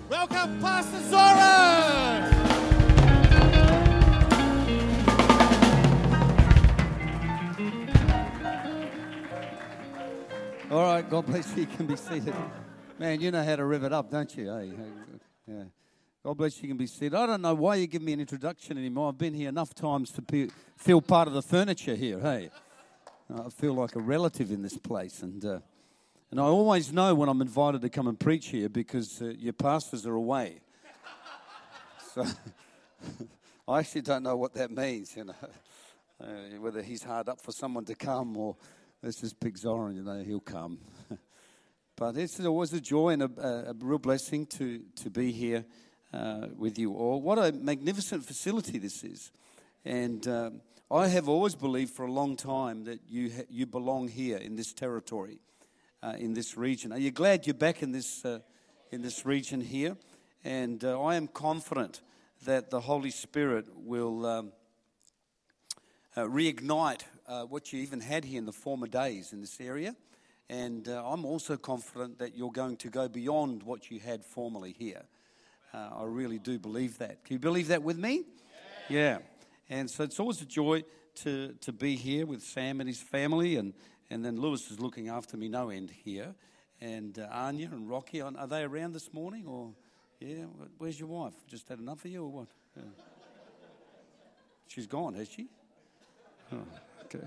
Welcome, Pastor Zora! All right, God bless you. You can be seated. Man, you know how to rev it up, don't you? Hey, yeah. God bless you. You can be seated. I don't know why you give me an introduction anymore. I've been here enough times to feel part of the furniture here. Hey, I feel like a relative in this place, and I always know when I'm invited to come and preach here because your pastors are away. So I actually don't know what that means, whether he's hard up for someone to come or let's just pick Zoran, he'll come. But it's always a joy and a real blessing to be here with you all. What a magnificent facility this is. And I have always believed for a long time that you belong here in this territory, in this region. Are you glad you're back in this region here? And I am confident that the Holy Spirit will reignite what you even had here in the former days in this area. And I'm also confident that you're going to go beyond what you had formerly here. I really do believe that. Can you believe that with me? Yeah. And so it's always a joy to be here with Sam and his family. And then Lewis is looking after me no end here. And Anya and Rocky, are they around this morning? Or yeah, where's your wife? Just had enough of you or what? Yeah. She's gone, has she? Oh, okay.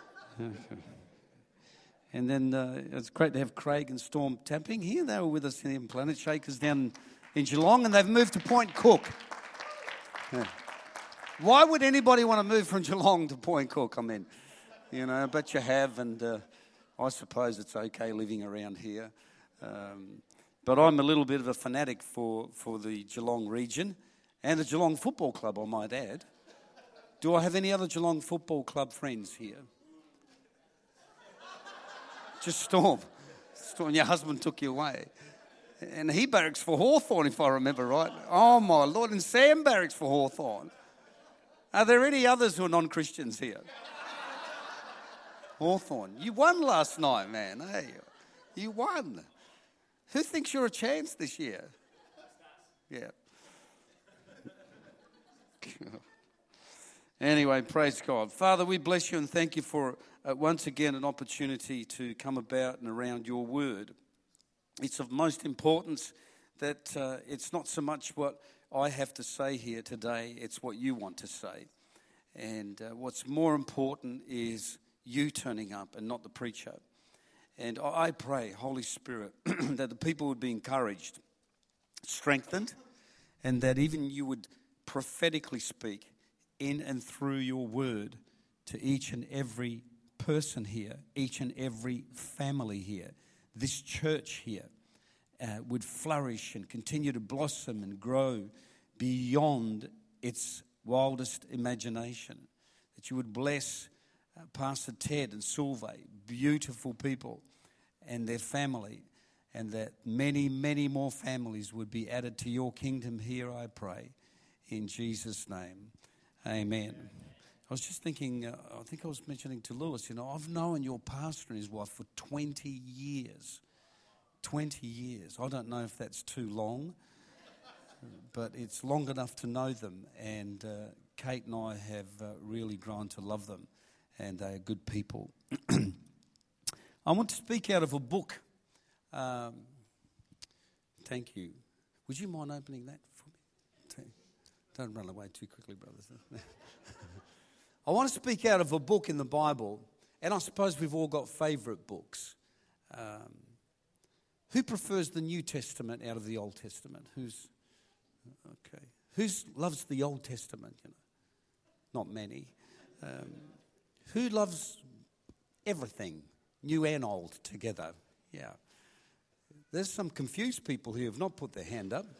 And then it's great to have Craig and Storm Tapping here. They were with us in Planet Shakers down in Geelong, and they've moved to Point Cook. Yeah. Why would anybody want to move from Geelong to Point Cook? I mean, but you have, and I suppose it's okay living around here. But I'm a little bit of a fanatic for the Geelong region and the Geelong Football Club, I might add. Do I have any other Geelong Football Club friends here? Just Storm. Storm, your husband took you away. And he barracks for Hawthorn, if I remember right. Oh, my Lord. And Sam barracks for Hawthorn. Are there any others who are non-Christians here? Hawthorn. You won last night, man. Hey, you won. Who thinks you're a chance this year? Yeah. Anyway, praise God. Father, we bless you and thank you for once again an opportunity to come about and around your word. It's of most importance that it's not so much what I have to say here today, it's what you want to say. And what's more important is you turning up and not the preacher. And I pray, Holy Spirit, that the people would be encouraged, strengthened, and that even you would prophetically speak in and through your word to each and every person here, each and every family here. This church here would flourish and continue to blossom and grow beyond its wildest imagination. That you would bless Pastor Ted and Solveig, beautiful people, and their family, and that many, many more families would be added to your kingdom here, I pray, in Jesus' name. Amen. I was just thinking, I think I was mentioning to Lewis, I've known your pastor and his wife for 20 years. 20 years. I don't know if that's too long, but it's long enough to know them. And Kate and I have really grown to love them, and they are good people. I want to speak out of a book. Thank you. Would you mind opening that for me? Don't run away too quickly, brothers. I want to speak out of a book in the Bible, and I suppose we've all got favourite books. Who prefers the New Testament out of the Old Testament? Who loves the Old Testament? Not many. Who loves everything, new and old, together? Yeah. There's some confused people who have not put their hand up.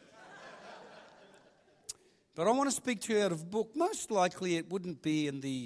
But I want to speak to you out of a book. Most likely it wouldn't be in the,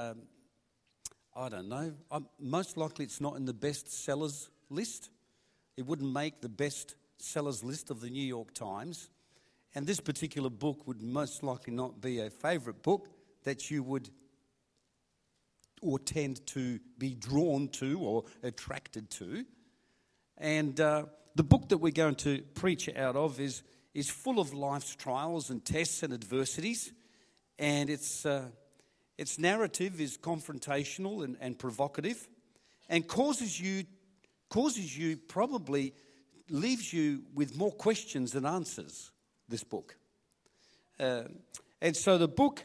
I don't know. Most likely it's not in the best sellers list. It wouldn't make the best sellers list of the New York Times. And this particular book would most likely not be a favourite book that you would or tend to be drawn to or attracted to. And the book that we're going to preach out of is is full of life's trials and tests and adversities, and its narrative is confrontational and provocative, and causes you probably leaves you with more questions than answers. This book, and so the book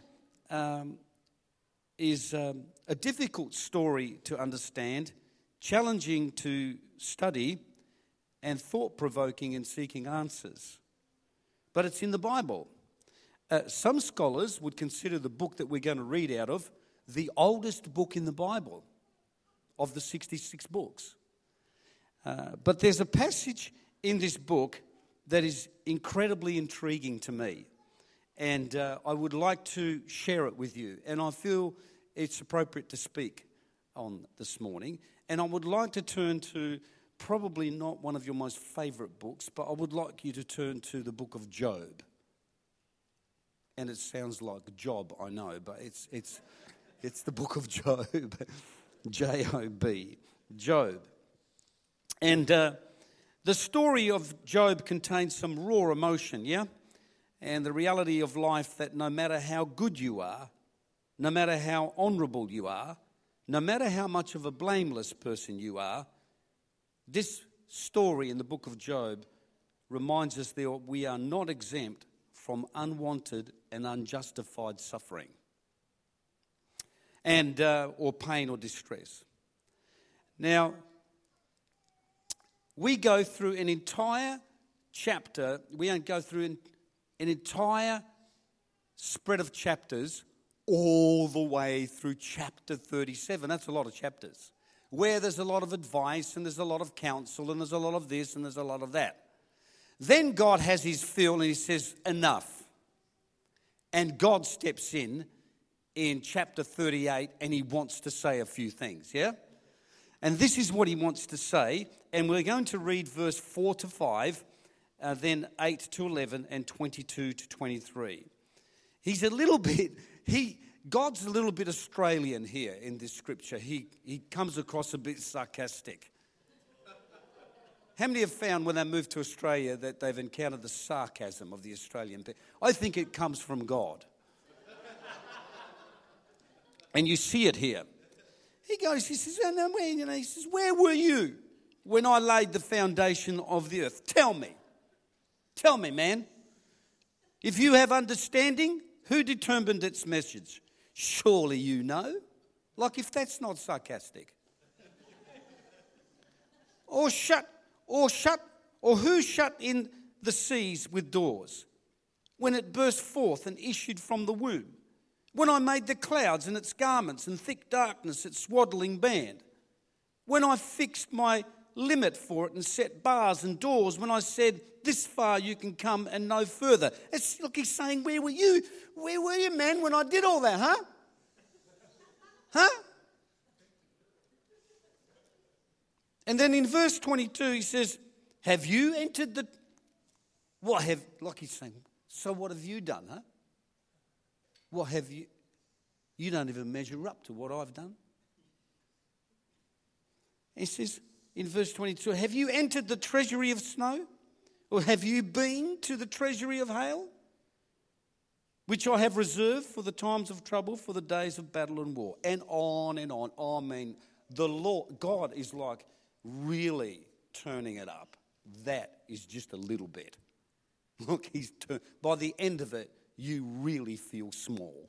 is a difficult story to understand, challenging to study, and thought-provoking in seeking answers. But it's in the Bible. Some scholars would consider the book that we're going to read out of the oldest book in the Bible of the 66 books. But there's a passage in this book that is incredibly intriguing to me. And I would like to share it with you. And I feel it's appropriate to speak on this morning. And I would like to turn to probably not one of your most favourite books, but I would like you to turn to the book of Job. And it sounds like Job, I know, but it's the book of Job. J-O-B. Job. And the story of Job contains some raw emotion, yeah? And the reality of life that no matter how good you are, no matter how honourable you are, no matter how much of a blameless person you are, this story in the book of Job reminds us that we are not exempt from unwanted and unjustified suffering and or pain or distress. Now, we go through an entire chapter, we don't go through an entire spread of chapters all the way through chapter 37. That's a lot of chapters, where there's a lot of advice and there's a lot of counsel and there's a lot of this and there's a lot of that. Then God has his fill and he says, enough. And God steps in chapter 38 and he wants to say a few things, yeah? And this is what he wants to say. And we're going to read verse 4 to 5, then 8 to 11, and 22 to 23. God's a little bit Australian here in this scripture. He comes across a bit sarcastic. How many have found when they moved to Australia that they've encountered the sarcasm of the Australian people? I think it comes from God. And you see it here. He says, where were you when I laid the foundation of the earth? Tell me, man. If you have understanding, who determined its message? Surely you know. Like if that's not sarcastic. Or who shut in the seas with doors when it burst forth and issued from the womb? When I made the clouds and its garments and thick darkness its swaddling band? When I fixed my limit for it and set bars and doors? When I said, this far you can come and no further? Look, he's saying, where were you? Where were you, man, when I did all that, huh? Huh? And then in verse 22 he says, have you entered the... Like he's saying, so what have you done, huh? What have you... You don't even measure up to what I've done. He says in verse 22, have you entered the treasury of snow? Or have you been to the treasury of hail? Which I have reserved for the times of trouble, for the days of battle and war. And on and on. I mean, the Lord, God is like really turning it up. That is just a little bit. Look, by the end of it, you really feel small.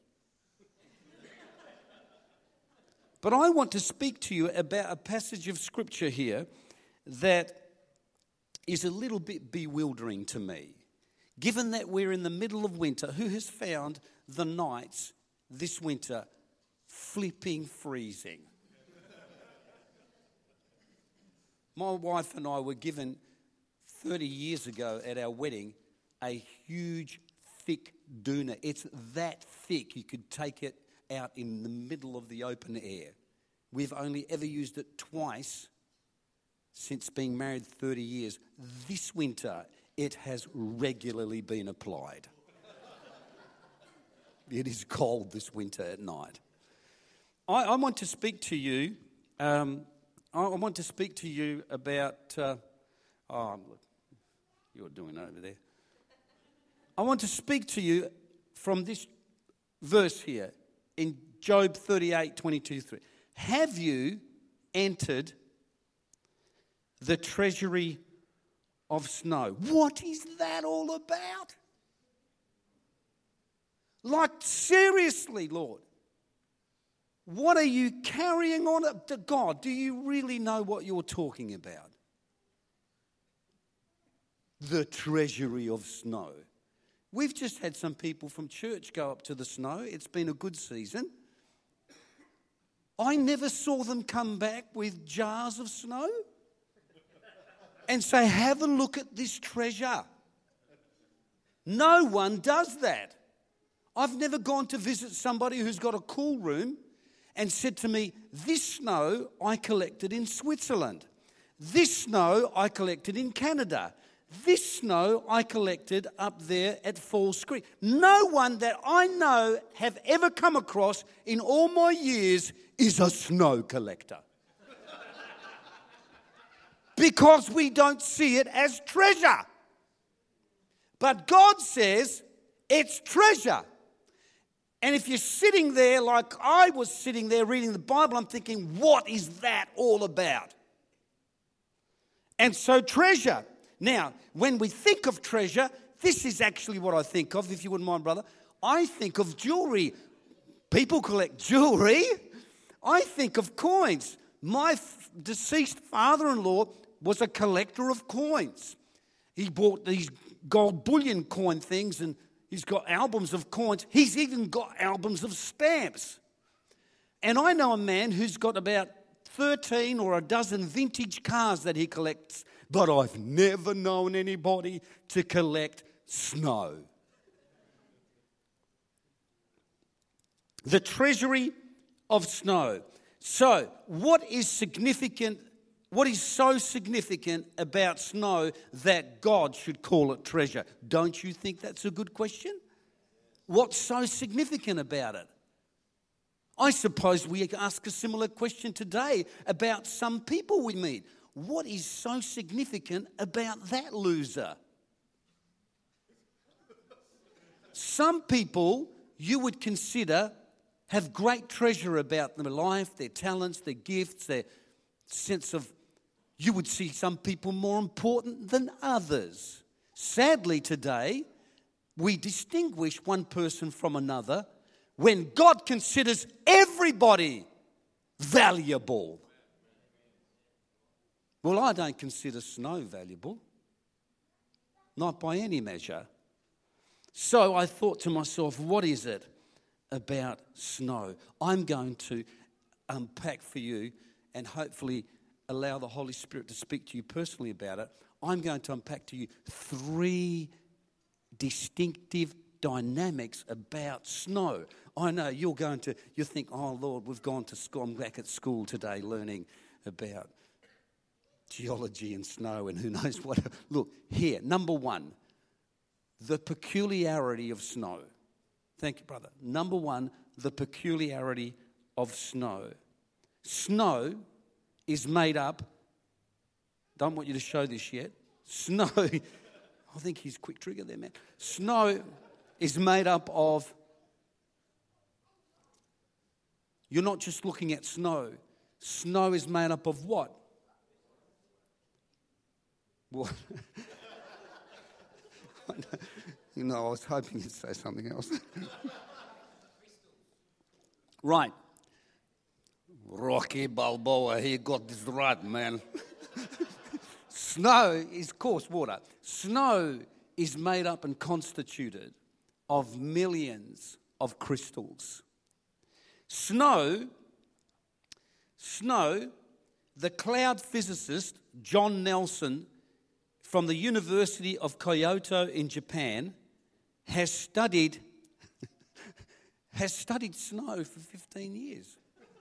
But I want to speak to you about a passage of scripture here that is a little bit bewildering to me. Given that we're in the middle of winter, who has found the nights this winter flipping freezing? My wife and I were given 30 years ago at our wedding a huge, thick doona. It's that thick you could take it out in the middle of the open air. We've only ever used it twice since being married 30 years. This winter, it has regularly been applied. It is cold this winter at night. I want to speak to you. I want to speak to you about. Look, you're doing over there. I want to speak to you from this verse here in Job 38:22-3. Have you entered the treasury of snow? What is that all about? Like, seriously, Lord, what are you carrying on to God? Do you really know what you're talking about? The treasury of snow. We've just had some people from church go up to the snow. It's been a good season. I never saw them come back with jars of snow and say, have a look at this treasure. No one does that. I've never gone to visit somebody who's got a cool room and said to me, this snow I collected in Switzerland. This snow I collected in Canada. This snow I collected up there at Falls Creek. No one that I know have ever come across in all my years is a snow collector. Because we don't see it as treasure. But God says it's treasure. And if you're sitting there like I was sitting there reading the Bible, I'm thinking, what is that all about? And so treasure. Now, when we think of treasure, this is actually what I think of, if you wouldn't mind, brother. I think of jewelry. People collect jewelry. I think of coins. My deceased father-in-law was a collector of coins. He bought these gold bullion coin things, and he's got albums of coins. He's even got albums of stamps. And I know a man who's got about 13 or a dozen vintage cars that he collects, but I've never known anybody to collect snow. The treasury of snow. So, what is significant? What is so significant about snow that God should call it treasure? Don't you think that's a good question? What's so significant about it? I suppose we ask a similar question today about some people we meet. What is so significant about that loser? Some people you would consider have great treasure about their life, their talents, their gifts, their sense of, you would see some people more important than others. Sadly today, we distinguish one person from another when God considers everybody valuable. Well, I don't consider snow valuable, not by any measure. So I thought to myself, what is it about snow? I'm going to unpack for you and hopefully allow the Holy Spirit to speak to you personally about it. I'm going to unpack to you 3 distinctive dynamics about snow. I know you think, oh Lord, we've gone to school. I'm back at school today learning about geology and snow and who knows what. Look, here, number 1, the peculiarity of snow. Thank you, brother. Number 1, the peculiarity of snow. Snow is made up, don't want you to show this yet. Snow, I think he's quick trigger there, man. Snow is made up of, you're not just looking at snow. Snow is made up of what? What? I was hoping you'd say something else. Right. Rocky Balboa, he got this right, man. Snow is coarse water. Snow is made up and constituted of millions of crystals. Snow, the cloud physicist John Nelson from the University of Kyoto in Japan has studied snow for 15 years.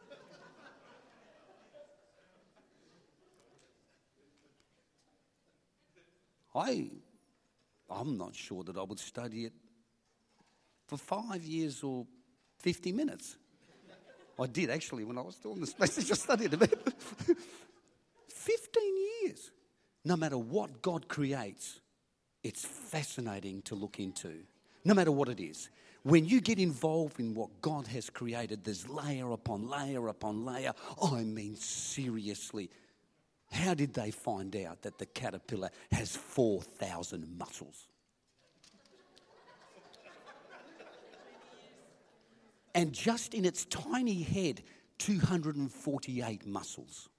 I'm not sure that I would study it for 5 years or 50 minutes. I did actually when I was still in this message. I studied a bit. 15 years. No matter what God creates, it's fascinating to look into, no matter what it is. When you get involved in what God has created, there's layer upon layer upon layer. I mean, seriously, how did they find out that the caterpillar has 4,000 muscles? And just in its tiny head, 248 muscles.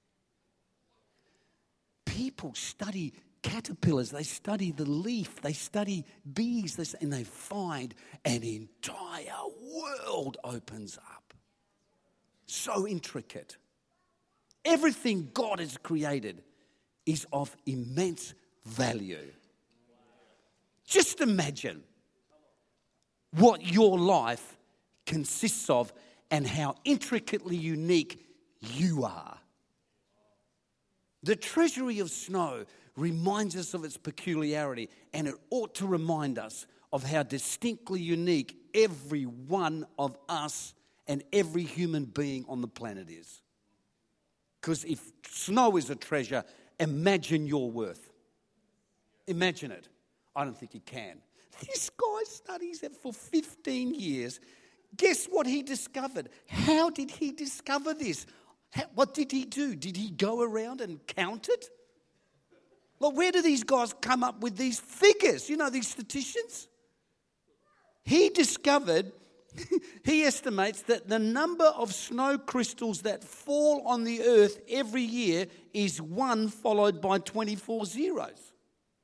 People study caterpillars, they study the leaf, they study bees, and they find an entire world opens up. So intricate. Everything God has created is of immense value. Just imagine what your life consists of and how intricately unique you are. The treasury of snow reminds us of its peculiarity, and it ought to remind us of how distinctly unique every one of us and every human being on the planet is. Because if snow is a treasure, imagine your worth. Imagine it. I don't think you can. This guy studies it for 15 years. Guess what he discovered? How did he discover this? What did he do? Did he go around and count it? Well, where do these guys come up with these figures? You know, these statisticians? He discovered, he estimates that the number of snow crystals that fall on the earth every year is 1 followed by 24 zeros.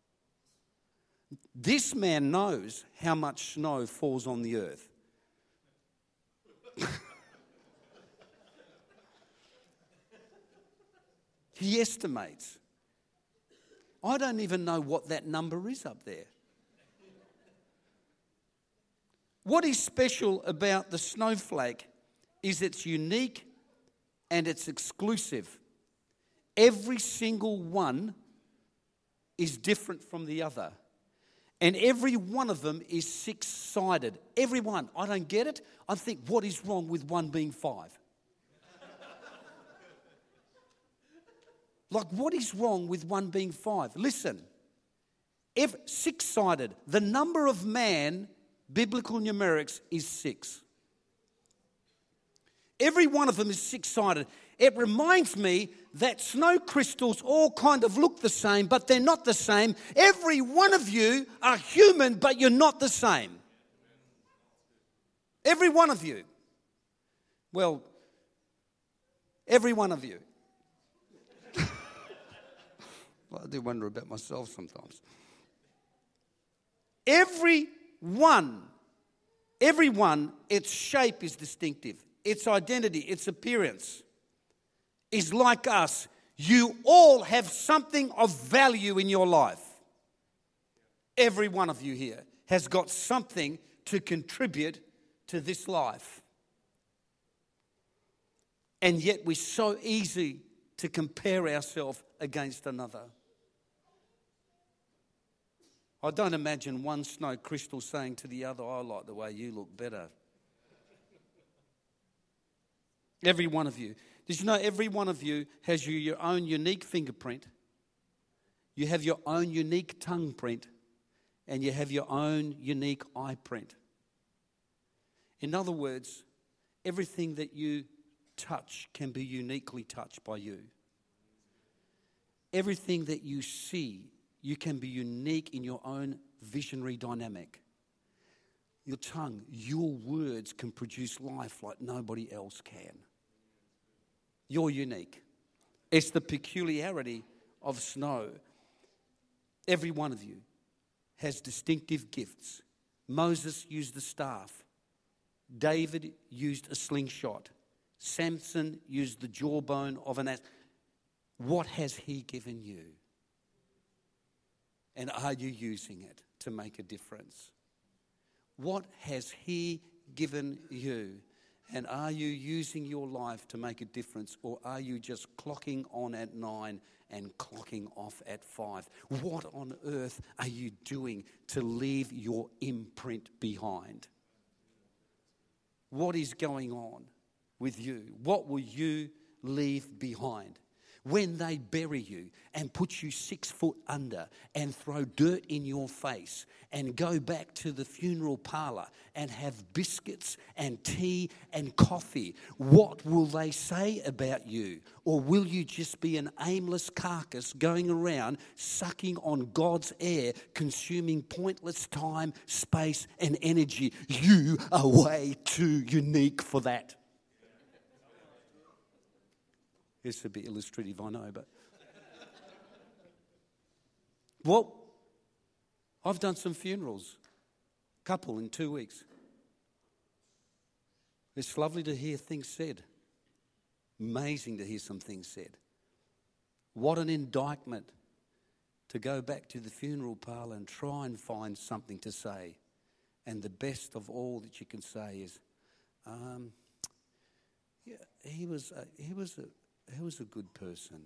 This man knows how much snow falls on the earth. He estimates. I don't even know what that number is up there. What is special about the snowflake is it's unique and it's exclusive. Every single one is different from the other. And every one of them is 6-sided. Every one. I don't get it. I think, what is wrong with one being 5? Like, what is wrong with one being 5? Listen, 6-sided. The number of man, biblical numerics, is 6. Every one of them is 6-sided. It reminds me that snow crystals all kind of look the same, but they're not the same. Every one of you are human, but you're not the same. Every one of you. Well, every one of you. Well, I do wonder about myself sometimes. Every one, its shape is distinctive. Its identity, its appearance is like us. You all have something of value in your life. Every one of you here has got something to contribute to this life. And yet we're so easy to compare ourselves against another. I don't imagine one snow crystal saying to the other, I like the way you look better. Every one of you. Did you know every one of you has your own unique fingerprint? You have your own unique tongue print. And you have your own unique eye print. In other words, everything that you touch can be uniquely touched by you. Everything that you see, you can be unique in your own visionary dynamic. Your tongue, your words can produce life like nobody else can. You're unique. It's the peculiarity of snow. Every one of you has distinctive gifts. Moses used the staff. David used a slingshot. Samson used the jawbone of an ass. What has he given you? And are you using it to make a difference? What has he given you? And are you using your life to make a difference? Or are you just clocking on at 9 and clocking off at 5? What on earth are you doing to leave your imprint behind? What is going on with you? What will you leave behind? when they bury you and put you 6 foot under and throw dirt in your face and go back to the funeral parlour and have biscuits and tea and coffee, what will they say about you? Or will you just be an aimless carcass going around sucking on God's air, consuming pointless time, space and energy? You are way too unique for that. It's a bit illustrative, I know, but... Well, I've done some funerals, couple in 2 weeks. It's lovely to hear things said. Amazing to hear some things said. What an indictment to go back to the funeral parlour and try and find something to say. And the best of all that you can say is, he was a good person.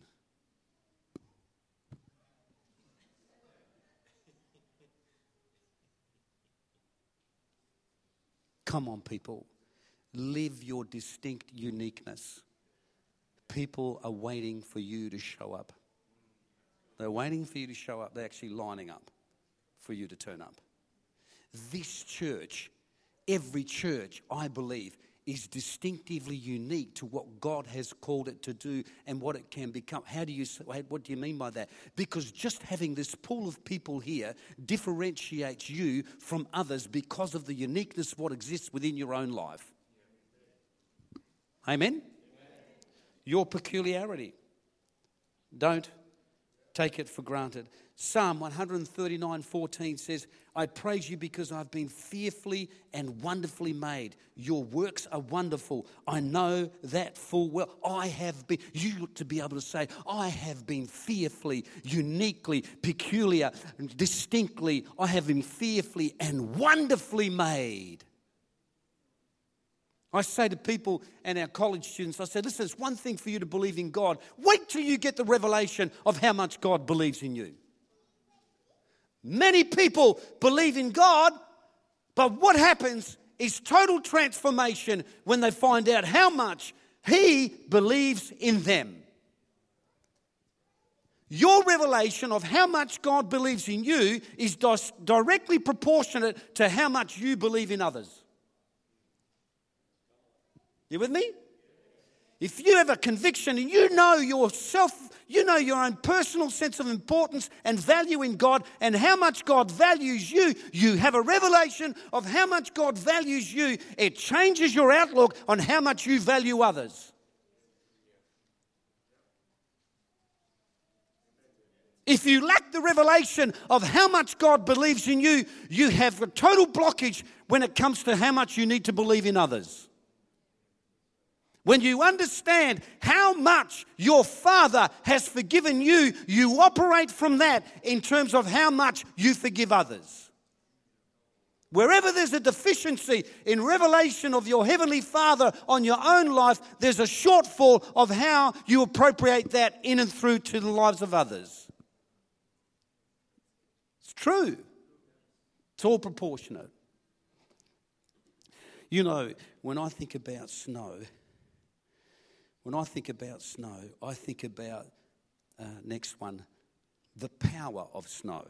Come on, people. Live your distinct uniqueness. People are waiting for you to show up. They're waiting for you to show up. They're actually lining up for you to turn up. This church, every church, I believe, is distinctively unique to what God has called it to do and what it can become. What do you mean by that? Because just having this pool of people here differentiates you from others because of the uniqueness of what exists within your own life. Amen? Your peculiarity. Don't take it for granted. Psalm 139:14 says, I praise you because I've been fearfully and wonderfully made. Your works are wonderful. I know that full well. You ought to be able to say, I have been fearfully, uniquely, peculiar, distinctly. I have been fearfully and wonderfully made. I say to people and our college students, I say, listen, it's one thing for you to believe in God. Wait till you get the revelation of how much God believes in you. Many people believe in God, but what happens is total transformation when they find out how much He believes in them. Your revelation of how much God believes in you is directly proportionate to how much you believe in others. You with me? If you have a conviction and you know yourself, you know your own personal sense of importance and value in God and how much God values you, you have a revelation of how much God values you. It changes your outlook on how much you value others. If you lack the revelation of how much God believes in you, you have a total blockage when it comes to how much you need to believe in others. When you understand how much your Father has forgiven you, you operate from that in terms of how much you forgive others. Wherever there's a deficiency in revelation of your Heavenly Father on your own life, there's a shortfall of how you appropriate that in and through to the lives of others. It's true. It's all proportionate. You know, when I think about snow, I think about, next one, the power of snow.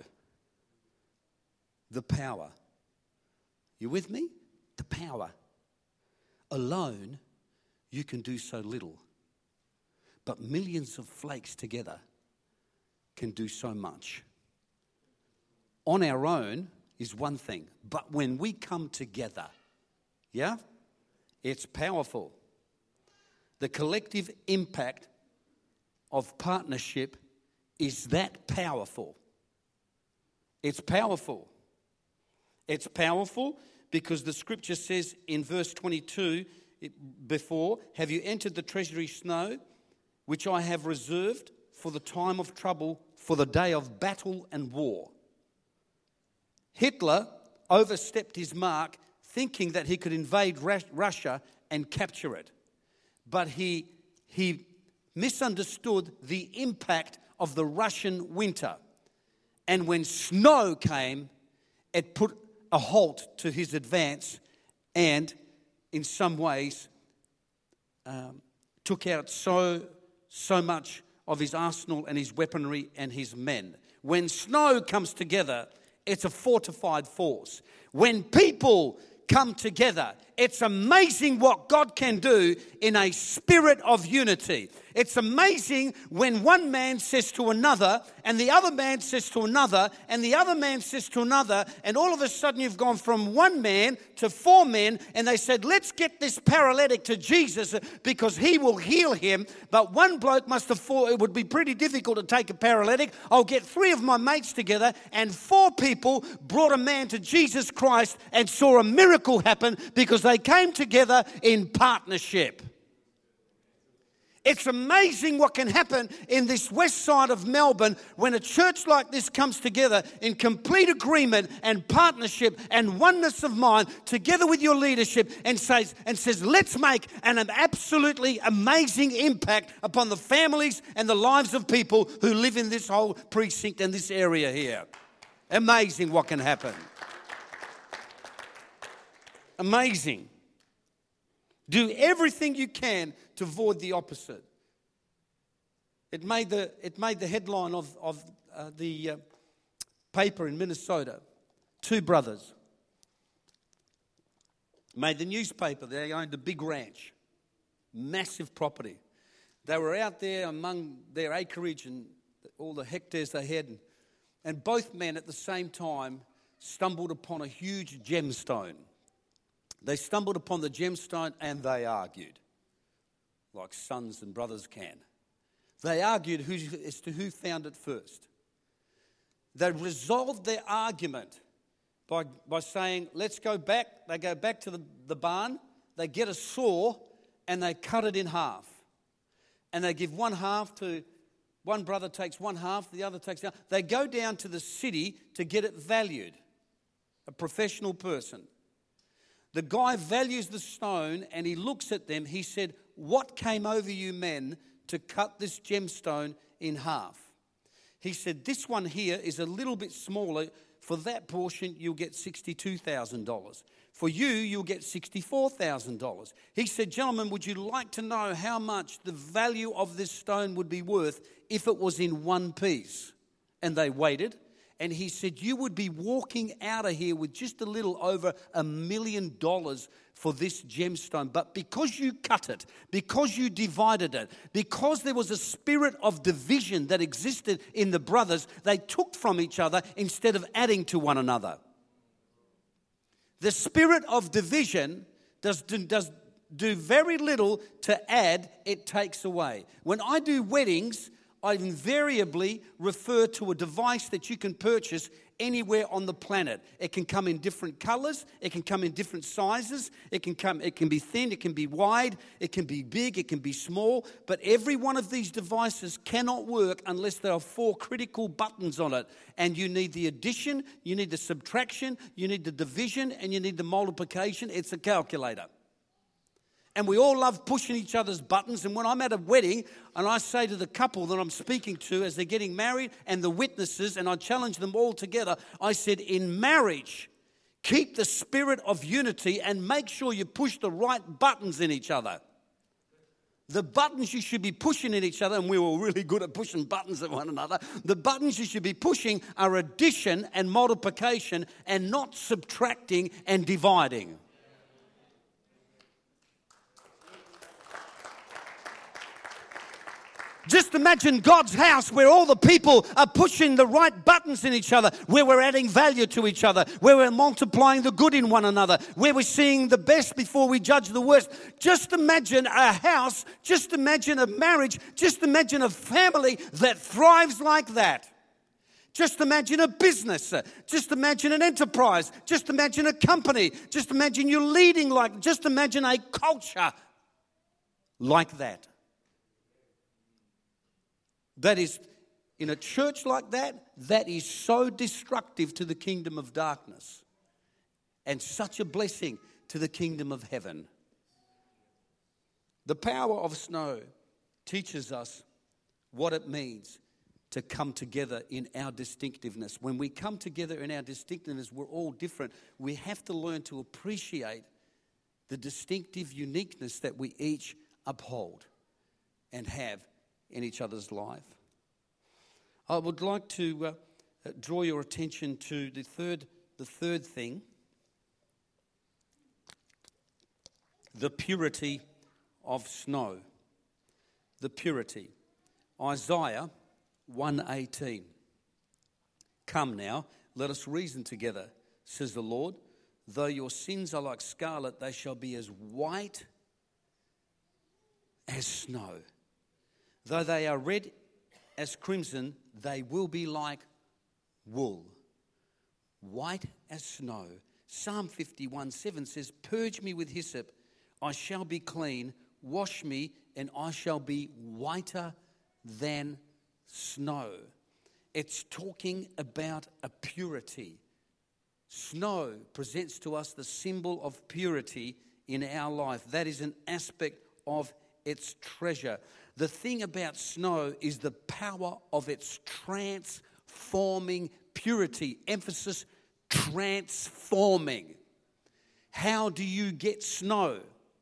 The power. You with me? The power. Alone, you can do so little. But millions of flakes together can do so much. On our own is one thing. But when we come together, yeah, it's powerful. The collective impact of partnership is that powerful. It's powerful. It's powerful because the scripture says in verse 22 before, have you entered the treasury snow, which I have reserved for the time of trouble, for the day of battle and war? Hitler overstepped his mark thinking that he could invade Russia and capture it. But he misunderstood the impact of the Russian winter. And when snow came, it put a halt to his advance and, in some ways, took out so much of his arsenal and his weaponry and his men. When snow comes together, it's a fortified force. When people come together, it's amazing what God can do in a spirit of unity. It's amazing when one man says to another, and the other man says to another, and the other man says to another, and all of a sudden you've gone from one man to four men, and they said, let's get this paralytic to Jesus because he will heal him. But one bloke must have thought it would be pretty difficult to take a paralytic. I'll get three of my mates together, and four people brought a man to Jesus Christ and saw a miracle happen because they came together in partnership. It's amazing what can happen in this west side of Melbourne when a church like this comes together in complete agreement and partnership and oneness of mind together with your leadership and says, let's make an absolutely amazing impact upon the families and the lives of people who live in this whole precinct and this area here. Amazing what can happen. Amazing. Do everything you can to avoid the opposite. It made the headline of the paper in Minnesota. Two brothers made the newspaper. They owned a big ranch, massive property. They were out there among their acreage and all the hectares they had, and both men at the same time stumbled upon a huge gemstone. They stumbled upon the gemstone and they argued, like sons and brothers can. They argued as to who found it first. They resolved their argument by saying, let's go back. They go back to the barn, they get a saw and they cut it in half. And they give one half to, one brother takes one half, the other takes the other. They go down to the city to get it valued, a professional person. The guy values the stone and he looks at them. He said, what came over you men to cut this gemstone in half? He said, this one here is a little bit smaller. For that portion, you'll get $62,000. For you, you'll get $64,000. He said, gentlemen, would you like to know how much the value of this stone would be worth if it was in one piece? And they waited. And he said, you would be walking out of here with just a little over $1 million for this gemstone. But because you cut it, because you divided it, because there was a spirit of division that existed in the brothers, they took from each other instead of adding to one another. The spirit of division does do very little to add, it takes away. When I do weddings, I invariably refer to a device that you can purchase anywhere on the planet. It can come in different colors. It can come in different sizes. It can be thin. It can be wide. It can be big. It can be small. But every one of these devices cannot work unless there are 4 critical buttons on it. And you need the addition, you need the subtraction, you need the division, and you need the multiplication. It's a calculator. And we all love pushing each other's buttons. And when I'm at a wedding and I say to the couple that I'm speaking to as they're getting married and the witnesses, and I challenge them all together, I said, in marriage, keep the spirit of unity and make sure you push the right buttons in each other. The buttons you should be pushing in each other, and we were really good at pushing buttons at one another, the buttons you should be pushing are addition and multiplication and not subtracting and dividing. Just imagine God's house where all the people are pushing the right buttons in each other, where we're adding value to each other, where we're multiplying the good in one another, where we're seeing the best before we judge the worst. Just imagine a house, just imagine a marriage, just imagine a family that thrives like that. Just imagine a business, just imagine an enterprise, just imagine a company, just imagine you're leading like, just imagine a culture like that. That is, in a church like that, that is so destructive to the kingdom of darkness and such a blessing to the kingdom of heaven. The power of snow teaches us what it means to come together in our distinctiveness. When we come together in our distinctiveness, we're all different. We have to learn to appreciate the distinctive uniqueness that we each uphold and have in each other's life. I would like to draw your attention to the third thing, the purity of snow. The purity. Isaiah 1:18. Come now, let us reason together, says the Lord. Though your sins are like scarlet, they shall be as white as snow. Though they are red as crimson, they will be like wool, white as snow. Psalm 51:7 says, purge me with hyssop, I shall be clean. Wash me, and I shall be whiter than snow. It's talking about a purity. Snow presents to us the symbol of purity in our life. That is an aspect of its treasure. The thing about snow is the power of its transforming purity. Emphasis, transforming. How do you get snow?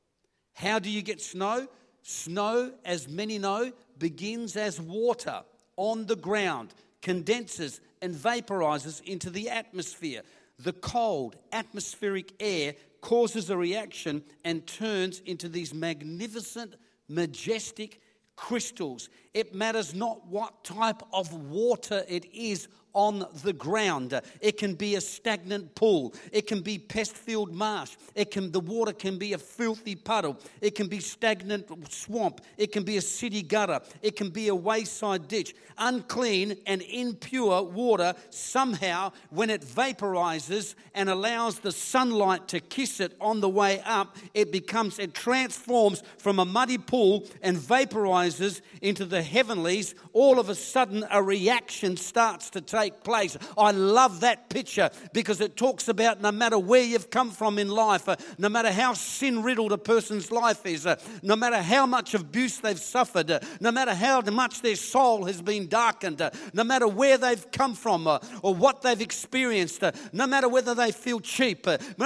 How do you get snow? Snow, as many know, begins as water on the ground, condenses and vaporizes into the atmosphere. The cold atmospheric air causes a reaction and turns into these magnificent, majestic crystals. It matters not what type of water it is on the ground. It can be a stagnant pool. It can be pest-filled marsh. The water can be a filthy puddle. It can be stagnant swamp. It can be a city gutter. It can be a wayside ditch. Unclean and impure water, somehow, when it vaporizes and allows the sunlight to kiss it on the way up, it transforms from a muddy pool and vaporizes into the heavenlies. All of a sudden, a reaction starts to take place. I love that picture because it talks about no matter where you've come from in life, no matter how sin-riddled a person's life is, no matter how much abuse they've suffered, no matter how much their soul has been darkened, no matter where they've come from or what they've experienced, no matter whether they feel cheap,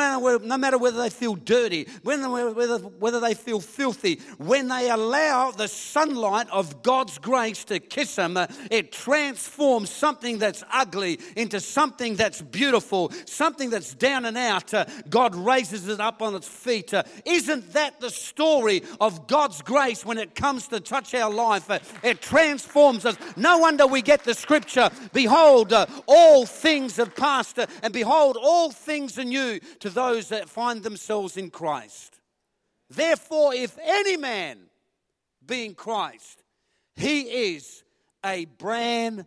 no matter whether they feel dirty, whether they feel filthy, when they allow the sunlight of God's grace to kiss them, it transforms something that's ugly into something that's beautiful, something that's down and out. God raises it up on its feet. Isn't that the story of God's grace when it comes to touch our life? It transforms us. No wonder we get the scripture, behold, all things have passed, and behold, all things are new to those that find themselves in Christ. Therefore, if any man be in Christ, he is a brand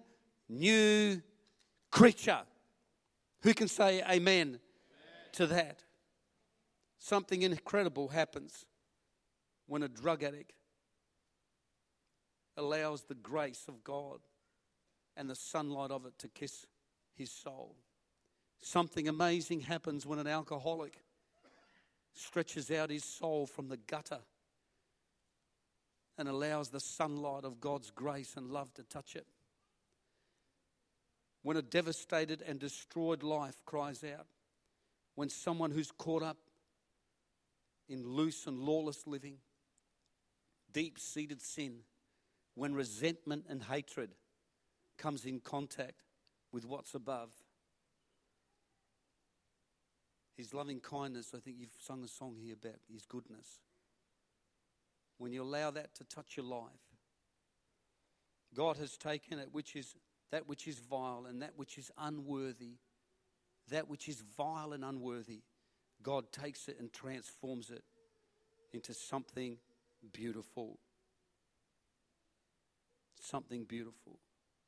new creature. Who can say amen to that? Something incredible happens when a drug addict allows the grace of God and the sunlight of it to kiss his soul. Something amazing happens when an alcoholic stretches out his soul from the gutter and allows the sunlight of God's grace and love to touch it. When a devastated and destroyed life cries out, when someone who's caught up in loose and lawless living, deep-seated sin, when resentment and hatred comes in contact with what's above. His loving kindness, I think you've sung a song here about his goodness. When you allow that to touch your life, God has taken it, that which is vile and that which is unworthy, that which is vile and unworthy, God takes it and transforms it into something beautiful. Something beautiful.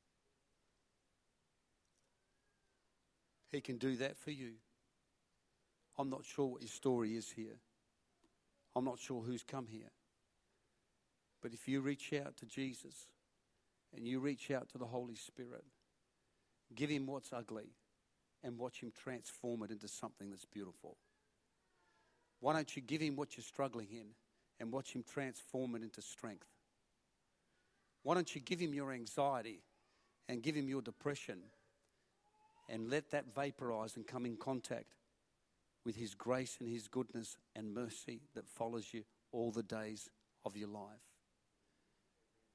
He can do that for you. I'm not sure what your story is here. I'm not sure who's come here. But if you reach out to Jesus and you reach out to the Holy Spirit, give him what's ugly and watch him transform it into something that's beautiful. Why don't you give him what you're struggling in and watch him transform it into strength? Why don't you give him your anxiety and give him your depression and let that vaporize and come in contact with his grace and his goodness and mercy that follows you all the days of your life?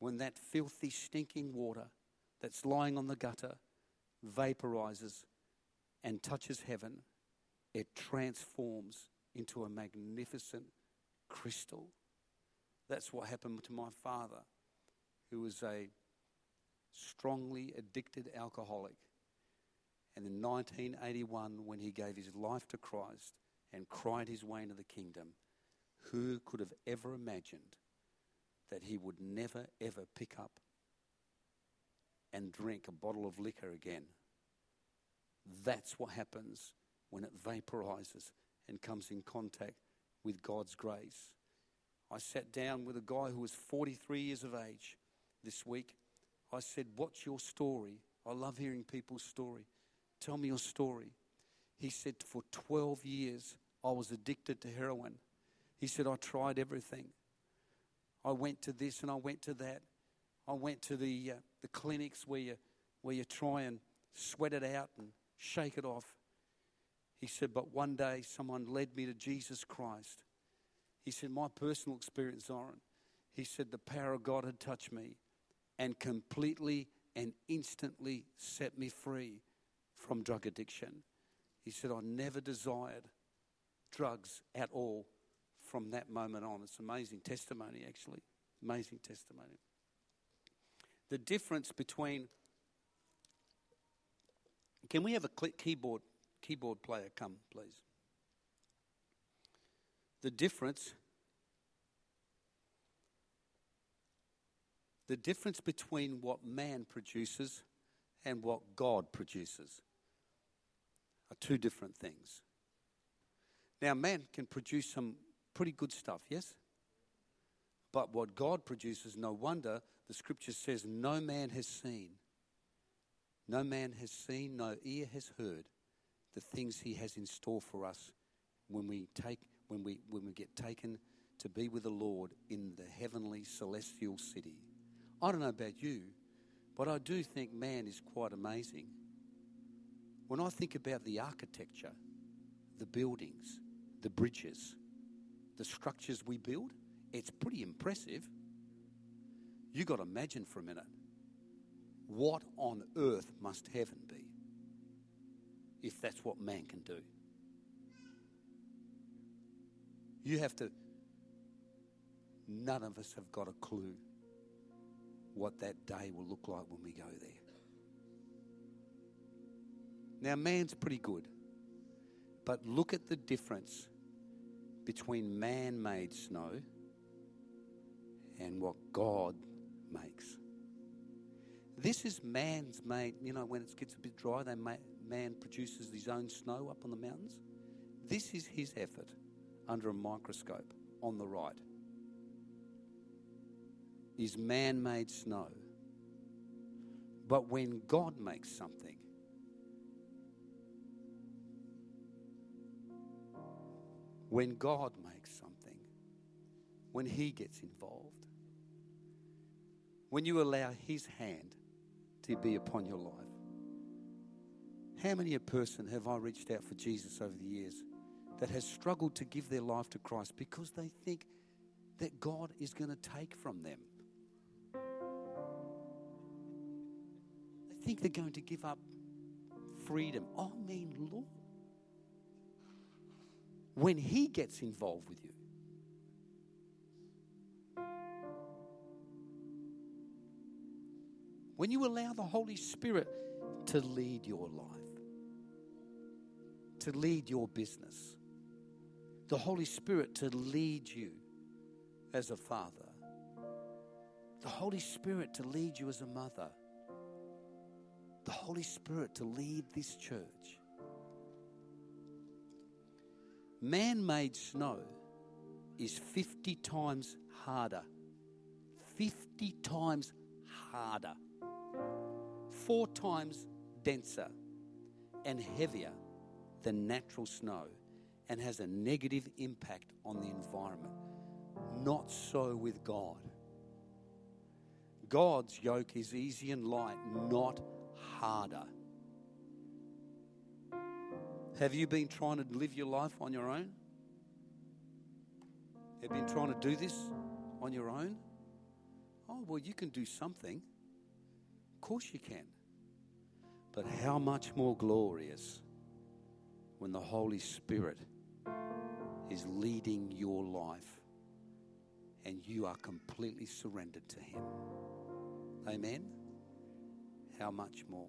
when that filthy, stinking water that's lying on the gutter vaporizes and touches heaven, it transforms into a magnificent crystal. That's what happened to my father, who was a strongly addicted alcoholic. And in 1981, when he gave his life to Christ and cried his way into the kingdom, who could have ever imagined that he would never, ever pick up and drink a bottle of liquor again? That's what happens when it vaporizes and comes in contact with God's grace. I sat down with a guy who was 43 years of age this week. I said, "What's your story? I love hearing people's story. Tell me your story." He said, "For 12 years, I was addicted to heroin." He said, "I tried everything. I went to this and I went to that. I went to the clinics where you try and sweat it out and shake it off." He said, "But one day someone led me to Jesus Christ." He said, "My personal experience, Zoran," he said, "the power of God had touched me and completely and instantly set me free from drug addiction." He said, "I never desired drugs at all from that moment on." It's amazing testimony, actually. Amazing testimony. The difference between... Can we have a keyboard player come, please? The difference between what man produces and what God produces are two different things. Now, man can produce some pretty good stuff, yes? But what God produces, no wonder the scripture says, no man has seen, no ear has heard the things he has in store for us when we get taken to be with the Lord in the heavenly celestial city. I don't know about you, but I do think man is quite amazing. When I think about the architecture, the buildings, the bridges, the structures we build, it's pretty impressive. You got to imagine for a minute, what on earth must heaven be if that's what man can do? None of us have got a clue what that day will look like when we go there. Now, man's pretty good, but look at the difference between man-made snow and what God makes. This is man's made, when it gets a bit dry, man produces his own snow up on the mountains. This is his effort under a microscope on the right. Is man-made snow. But when God makes something, when he gets involved, when you allow his hand to be upon your life. How many a person have I reached out for Jesus over the years that has struggled to give their life to Christ because they think that God is going to take from them? They think they're going to give up freedom. Lord, when he gets involved with you, when you allow the Holy Spirit to lead your life, to lead your business, the Holy Spirit to lead you as a father, the Holy Spirit to lead you as a mother, the Holy Spirit to lead this church. Man-made snow is 50 times harder. 50 times harder. 4 times denser and heavier than natural snow and has a negative impact on the environment. Not so with God. God's yoke is easy and light, not harder. Have you been trying to live your life on your own? Have you been trying to do this on your own? Oh, well, you can do something. Of course you can. But how much more glorious when the Holy Spirit is leading your life and you are completely surrendered to Him. Amen? How much more?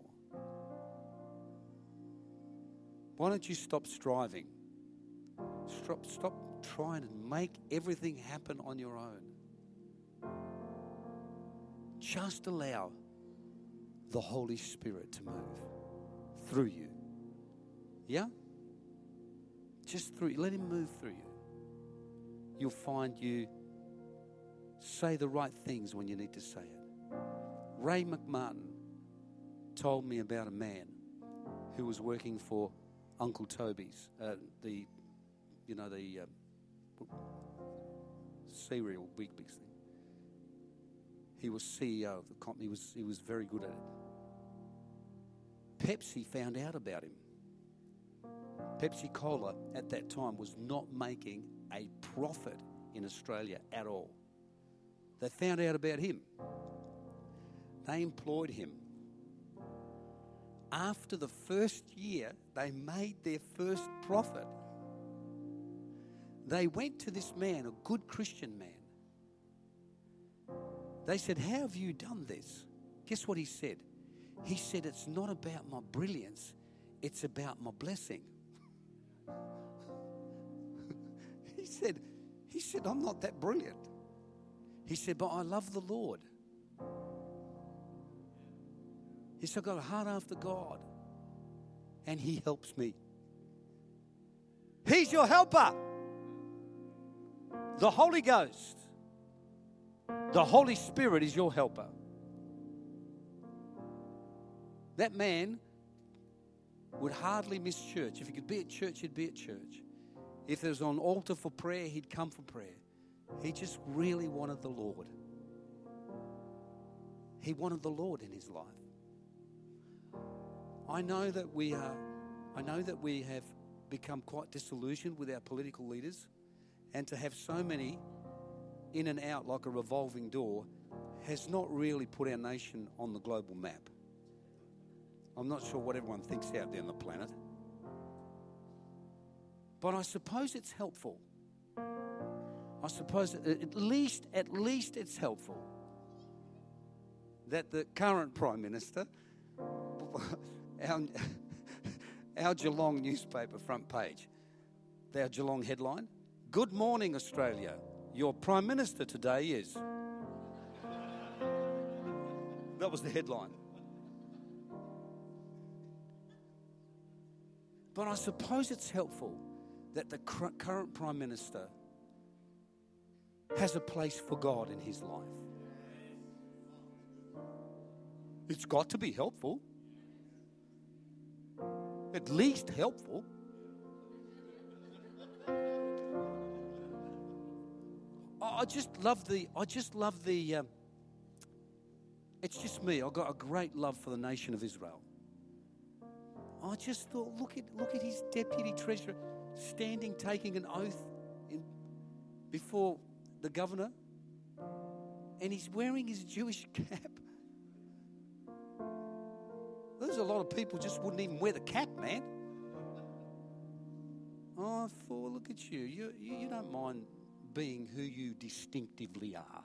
Why don't you stop striving? Stop trying to make everything happen on your own. Just allow the Holy Spirit to move through you. Yeah? Just through you. Let Him move through you. You'll find you say the right things when you need to say it. Ray McMartin told me about a man who was working for Uncle Toby's, the cereal big thing. He was CEO of the company. He was very good at it. Pepsi found out about him. Pepsi Cola at that time was not making a profit in Australia at all. They found out about him. They employed him. After the first year, they made their first profit. They went to this man, a good Christian man. They said, "How have you done this?" Guess what he said? He said, "It's not about my brilliance, it's about my blessing." He said, "I'm not that brilliant." He said, "But I love the Lord." He said, "I've got a heart after God, and He helps me." He's your helper. The Holy Ghost, the Holy Spirit is your helper. That man would hardly miss church. If he could be at church, he'd be at church. If there was an altar for prayer, he'd come for prayer. He just really wanted the Lord. He wanted the Lord in his life. I know that we have become quite disillusioned with our political leaders, and to have so many in and out like a revolving door has not really put our nation on the global map. I'm not sure what everyone thinks out there on the planet. But I suppose it's helpful. I suppose at least it's helpful that the current Prime Minister, our Geelong newspaper front page, our Geelong headline, "Good morning, Australia. Your Prime Minister today is..." That was the headline. But I suppose it's helpful that the current Prime Minister has a place for God in his life. It's got to be helpful. At least helpful. I just love the, it's just me. I've got a great love for the nation of Israel. I just thought, look at his deputy treasurer standing, taking an oath before the governor, and he's wearing his Jewish cap. There's a lot of people just wouldn't even wear the cap, man. Oh, I thought, look at you. You don't mind being who you distinctively are.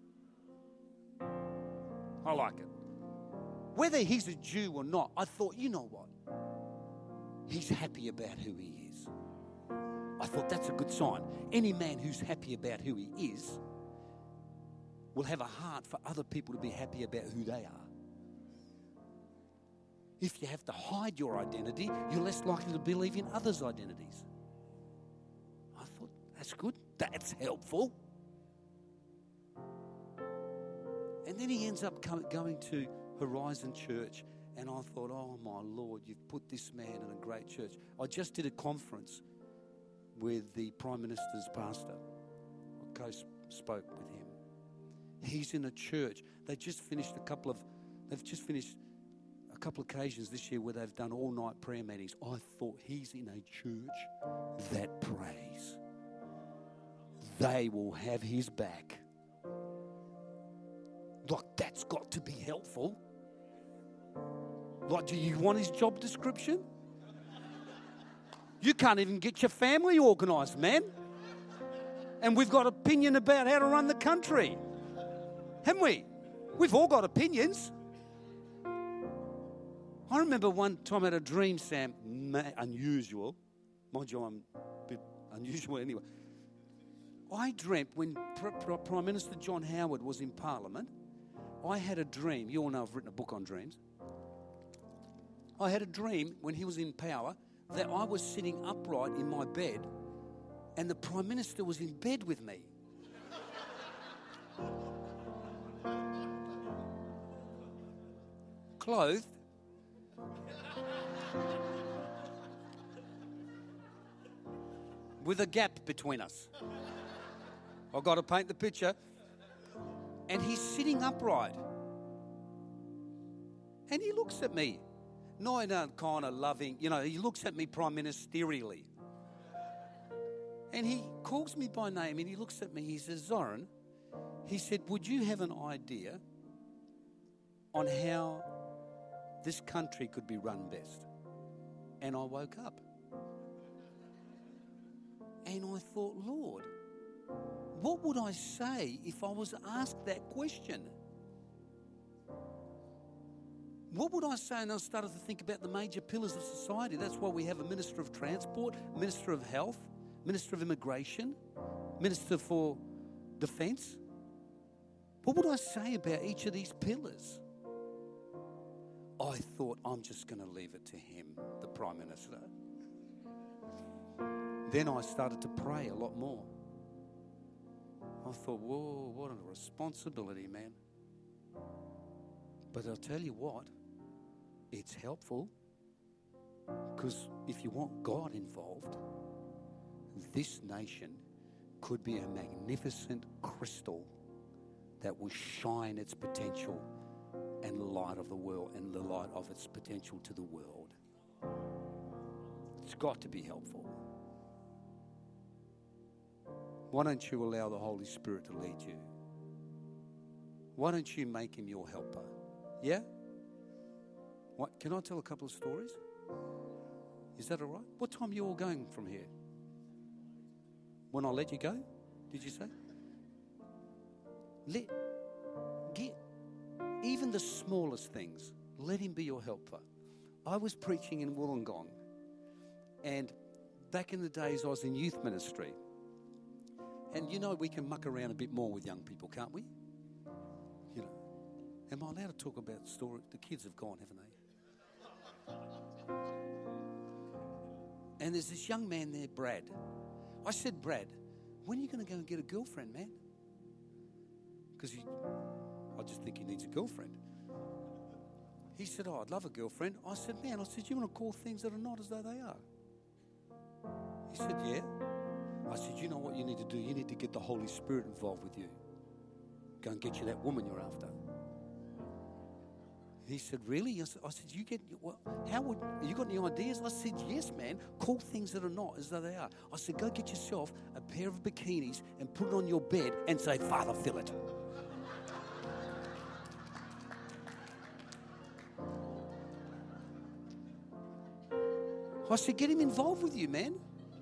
I like it. Whether he's a Jew or not, I thought, you know what? He's happy about who he is. I thought that's a good sign. Any man who's happy about who he is will have a heart for other people to be happy about who they are. If you have to hide your identity, you're less likely to believe in others' identities. I thought, that's good. That's helpful. And then he ends up going to Horizon Church, and I thought, oh my Lord, you've put this man in a great church. I just did a conference with the Prime Minister's pastor. I co-spoke with him. He's in a church. They've just finished a couple of occasions this year where they've done all-night prayer meetings. I thought, he's in a church that prays. They will have his back. Like, that's got to be helpful. Like, do you want his job description? You can't even get your family organised, man. And we've got opinion about how to run the country. Haven't we? We've all got opinions. I remember one time I had a dream, Sam, unusual. Mind you, I'm a bit unusual anyway. I dreamt when Prime Minister John Howard was in Parliament, I had a dream. You all know I've written a book on dreams. I had a dream when he was in power that I was sitting upright in my bed and the Prime Minister was in bed with me. Clothed. With a gap between us. I've got to paint the picture. And he's sitting upright. And he looks at me. Not in a kind of loving, he looks at me prime ministerially. And he calls me by name and he looks at me. He says, Zoran, he said, would you have an idea on how this country could be run best? And I woke up. And I thought, Lord, what would I say if I was asked that question? What would I say? And I started to think about the major pillars of society. That's why we have a Minister of Transport, Minister of Health, Minister of Immigration, Minister for Defence. What would I say about each of these pillars? I thought, I'm just going to leave it to him, the Prime Minister. Then I started to pray a lot more. I thought, whoa, what a responsibility, man. But I'll tell you what, it's helpful, because if you want God involved, this nation could be a magnificent crystal that will shine its potential and light of the world and the light of its potential to the world. It's got to be helpful. Why don't you allow the Holy Spirit to lead you? Why don't you make him your helper? Yeah? What? Can I tell a couple of stories? Is that all right? What time are you all going from here? When I let you go? Did you say? Get even the smallest things. Let him be your helper. I was preaching in Wollongong, and back in the days I was in youth ministry. And we can muck around a bit more with young people, can't we? Am I allowed to talk about the story? The kids have gone, haven't they? And there's this young man there, Brad. I said, Brad, when are you going to go and get a girlfriend, man? Because I just think he needs a girlfriend. He said, I'd love a girlfriend. I said, you want to call things that are not as though they are? He said, yeah. I said, you know what you need to do? You need to get the Holy Spirit involved with you. Go and get you that woman you're after. He said, really? I said, you got any ideas? I said, yes, man. Call things that are not as though they are. I said, go get yourself a pair of bikinis and put it on your bed and say, Father, fill it. I said, get him involved with you, man.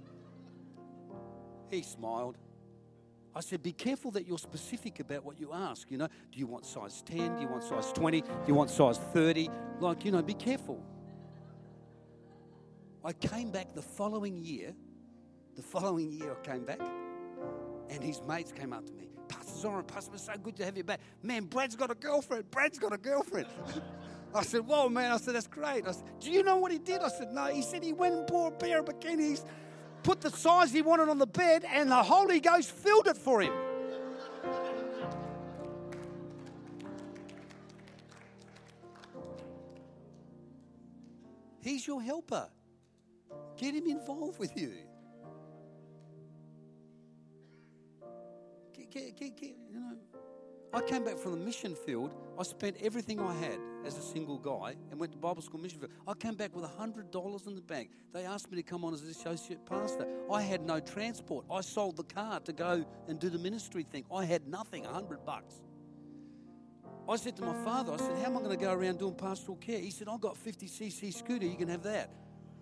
He smiled. I said, be careful that you're specific about what you ask. Do you want size 10? Do you want size 20? Do you want size 30? Be careful. I came back the following year I came back, and his mates came up to me. Pastor Zoran, Pastor, it's so good to have you back. Man, Brad's got a girlfriend. I said, whoa, man. I said, that's great. I said, do you know what he did? I said, no. He said he went and bought a pair of bikinis, put the size he wanted on the bed, and the Holy Ghost filled it for him. He's your helper. Get him involved with you. I came back from the mission field. I spent everything I had as a single guy and went to Bible school mission field. I came back with $100 in the bank. They asked me to come on as an associate pastor. I had no transport. I sold the car to go and do the ministry thing. I had nothing, $100. I said to my father, I said, how am I going to go around doing pastoral care? He said, I've got 50cc scooter, you can have that.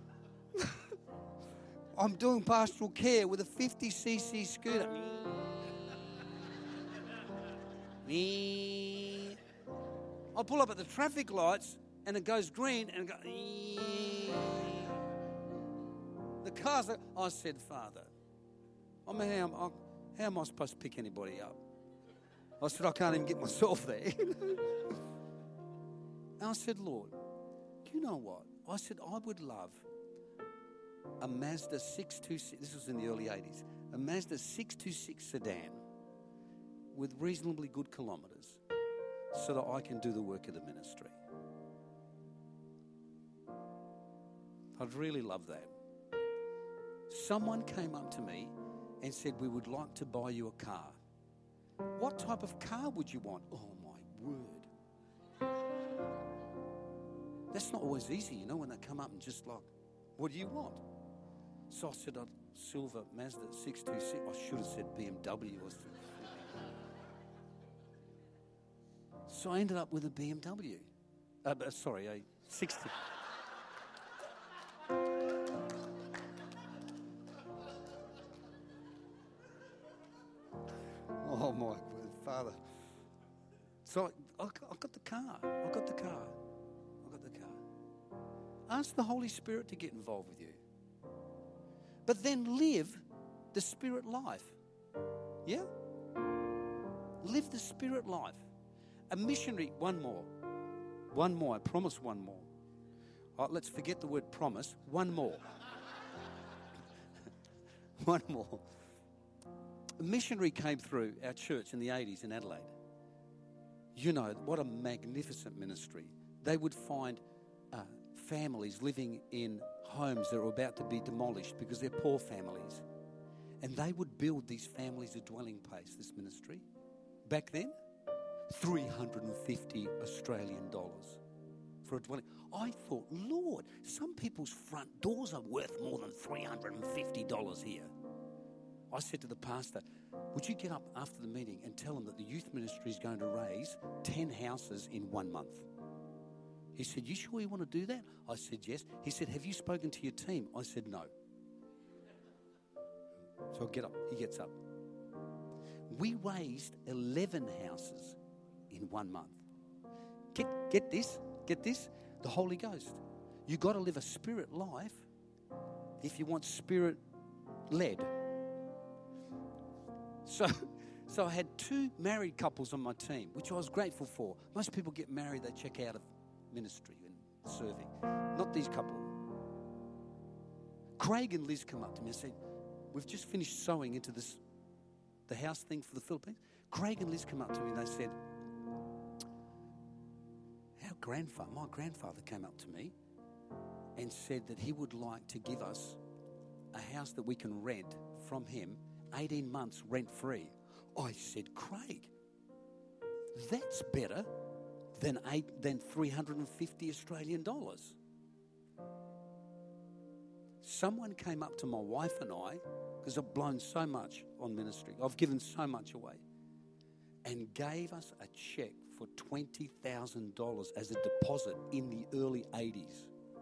I'm doing pastoral care with a 50cc scooter. I pull up at the traffic lights and it goes green and it goes. The car's like, I said, Father, I mean, how am I supposed to pick anybody up? I said, I can't even get myself there. And I said, Lord, you know what? I said, I would love a Mazda 626, this was in the early 80s, a Mazda 626 sedan with reasonably good kilometres so that I can do the work of the ministry. I'd really love that. Someone came up to me and said, we would like to buy you a car. What type of car would you want? Oh, my word. That's not always easy, you know, when they come up and just like, what do you want? So I said, a silver Mazda 626. I should have said BMW. So I ended up with a BMW. A 60. Oh, my Father. So I got the car. I got the car. Ask the Holy Spirit to get involved with you. But then live the Spirit life. Yeah? Live the Spirit life. A missionary, one more. I promise one more. All right, let's forget the word promise. One more. One more. A missionary came through our church in the 80s in Adelaide. You know, what a magnificent ministry. They would find families living in homes that are about to be demolished because they're poor families. And they would build these families a dwelling place, this ministry. Back then, 350 Australian dollars for a dwelling. I thought, Lord, some people's front doors are worth more than $350 here. I said to the pastor, would you get up after the meeting and tell them that the youth ministry is going to raise 10 houses in 1 month? He said, you sure you want to do that? I said, yes. He said, have you spoken to your team? I said, no. So I get up. He gets up. We raised 11 houses in 1 month. Get this. The Holy Ghost. You got to live a spirit life if you want spirit-led. So I had 2 married couples on my team, which I was grateful for. Most people get married, they check out of ministry and serving. Not these couple. Craig and Liz come up to me and said, we've just finished sowing into the house thing for the Philippines. Craig and Liz come up to me and they said, my grandfather came up to me and said that he would like to give us a house that we can rent from him 18 months rent-free. I said, Craig, that's better than 350 Australian dollars. Someone came up to my wife and I, because I've blown so much on ministry, I've given so much away, and gave us a cheque for $20,000 as a deposit in the early 80s.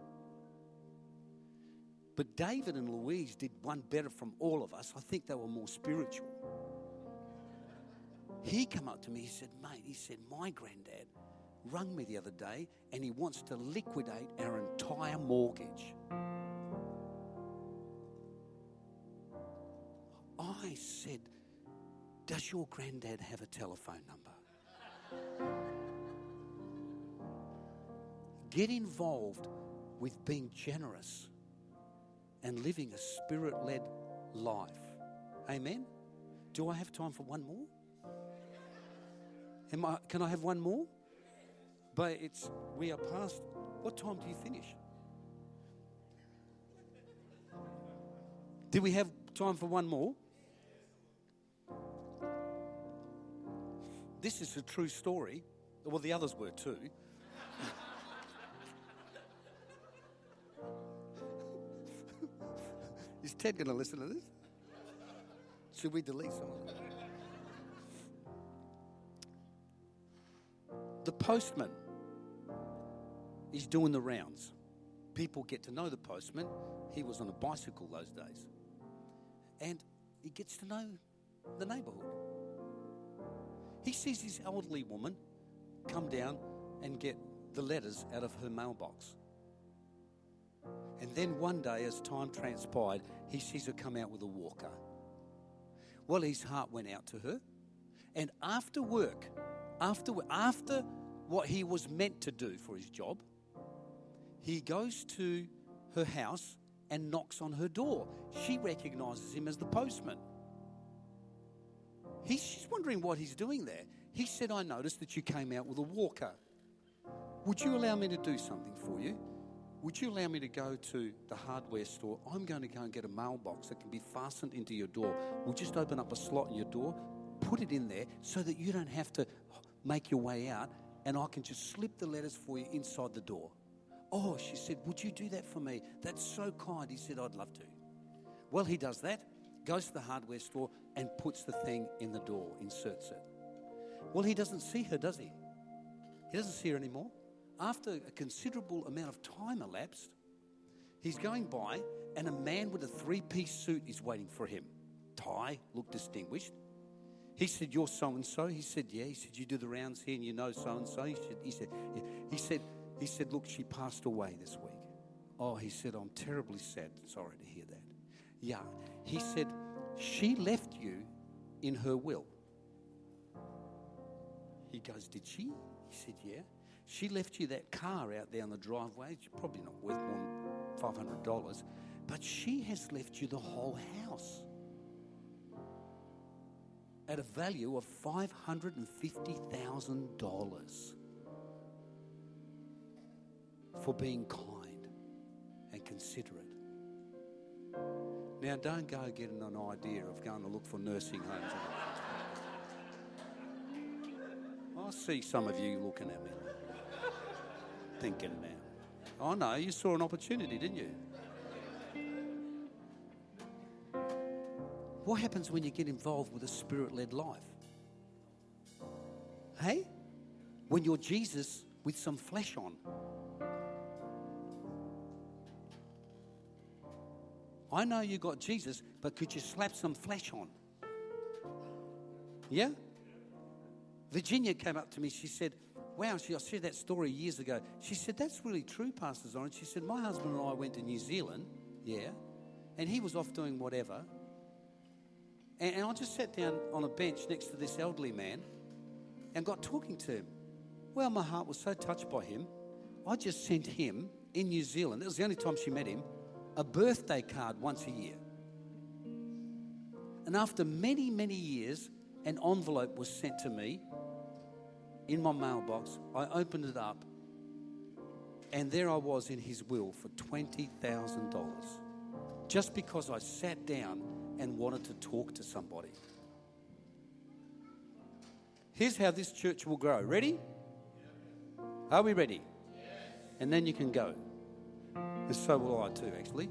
But David and Louise did one better from all of us. I think they were more spiritual. He came up to me, he said, mate, my granddad rung me the other day and he wants to liquidate our entire mortgage. I said, does your granddad have a telephone number? Get involved with being generous and living a spirit-led life. Amen? Do I have time for one more? Can I have one more? But we are past. What time do you finish? Do we have time for one more? This is a true story. Well, the others were too. Is Ted going to listen to this? Should we delete some of it? the postman is doing the rounds. People get to know the postman. He was on a bicycle those days. And he gets to know the neighbourhood. He sees this elderly woman come down and get the letters out of her mailbox. And then one day, as time transpired, he sees her come out with a walker. Well, his heart went out to her. And after work, after what he was meant to do for his job, he goes to her house and knocks on her door. She recognises him as the postman. She's wondering what he's doing there. He said, I noticed that you came out with a walker. Would you allow me to do something for you? Would you allow me to go to the hardware store? I'm going to go and get a mailbox that can be fastened into your door. We'll just open up a slot in your door, put it in there so that you don't have to make your way out, and I can just slip the letters for you inside the door. Oh, she said, would you do that for me? That's so kind. He said, I'd love to. Well, he does that, goes to the hardware store and puts the thing in the door, inserts it. Well, he doesn't see her, does he? He doesn't see her anymore. After a considerable amount of time elapsed, he's going by and a man with a three-piece suit is waiting for him. Tie, looked distinguished. He said, you're so-and-so? He said, yeah. He said, you do the rounds here and you know so-and-so? He said, yeah. He said, look, she passed away this week. Oh, he said, I'm terribly sad. Sorry to hear that. Yeah. He said, she left you in her will. He goes, did she? He said, yeah. She left you that car out there on the driveway. It's probably not worth more than $500. But she has left you the whole house at a value of $550,000 for being kind and considerate. Now, don't go getting an idea of going to look for nursing homes. I see some of you looking at me, thinking, man, I know, you saw an opportunity, didn't you? What happens when you get involved with a spirit-led life? Hey? When you're Jesus with some flesh on. I know you got Jesus, but could you slap some flesh on? Yeah? Virginia came up to me. She said, wow, I shared that story years ago. She said, that's really true, Pastor Zoran. She said, my husband and I went to New Zealand, yeah, and he was off doing whatever. And I just sat down on a bench next to this elderly man and got talking to him. Well, my heart was so touched by him, I just sent him, in New Zealand, it was the only time she met him, a birthday card once a year. And after many, many years, an envelope was sent to me in my mailbox. I opened it up, and there I was in his will for $20,000, just because I sat down and wanted to talk to somebody. Here's how this church will grow. Ready? Are we ready? Yes. And then you can go. And so will I too, actually.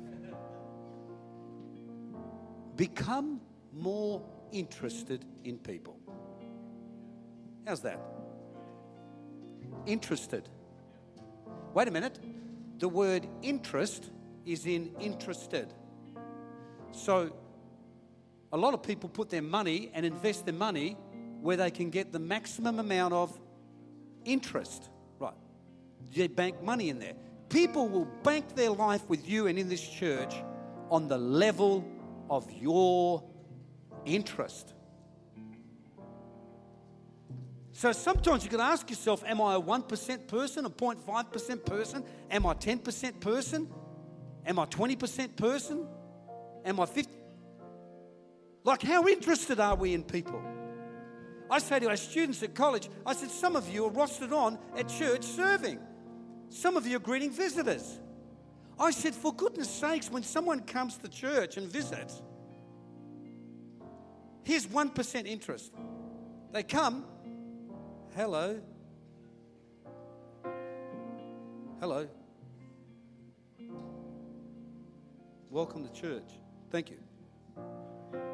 Become more interested in people. How's that? Interested. Wait a minute. The word interest is in interested. So a lot of people put their money and invest their money where they can get the maximum amount of interest. Right. They bank money in there. People will bank their life with you and in this church on the level of your interest. So sometimes you can ask yourself, am I a 1% person, a 0.5% person? Am I 10% person? Am I 20% person? Am I 50? Like, how interested are we in people? I say to our students at college, I said, some of you are rostered on at church serving. Some of you are greeting visitors. I said, for goodness sakes, when someone comes to church and visits, here's 1% interest. They come, hello. Hello. Welcome to church. Thank you.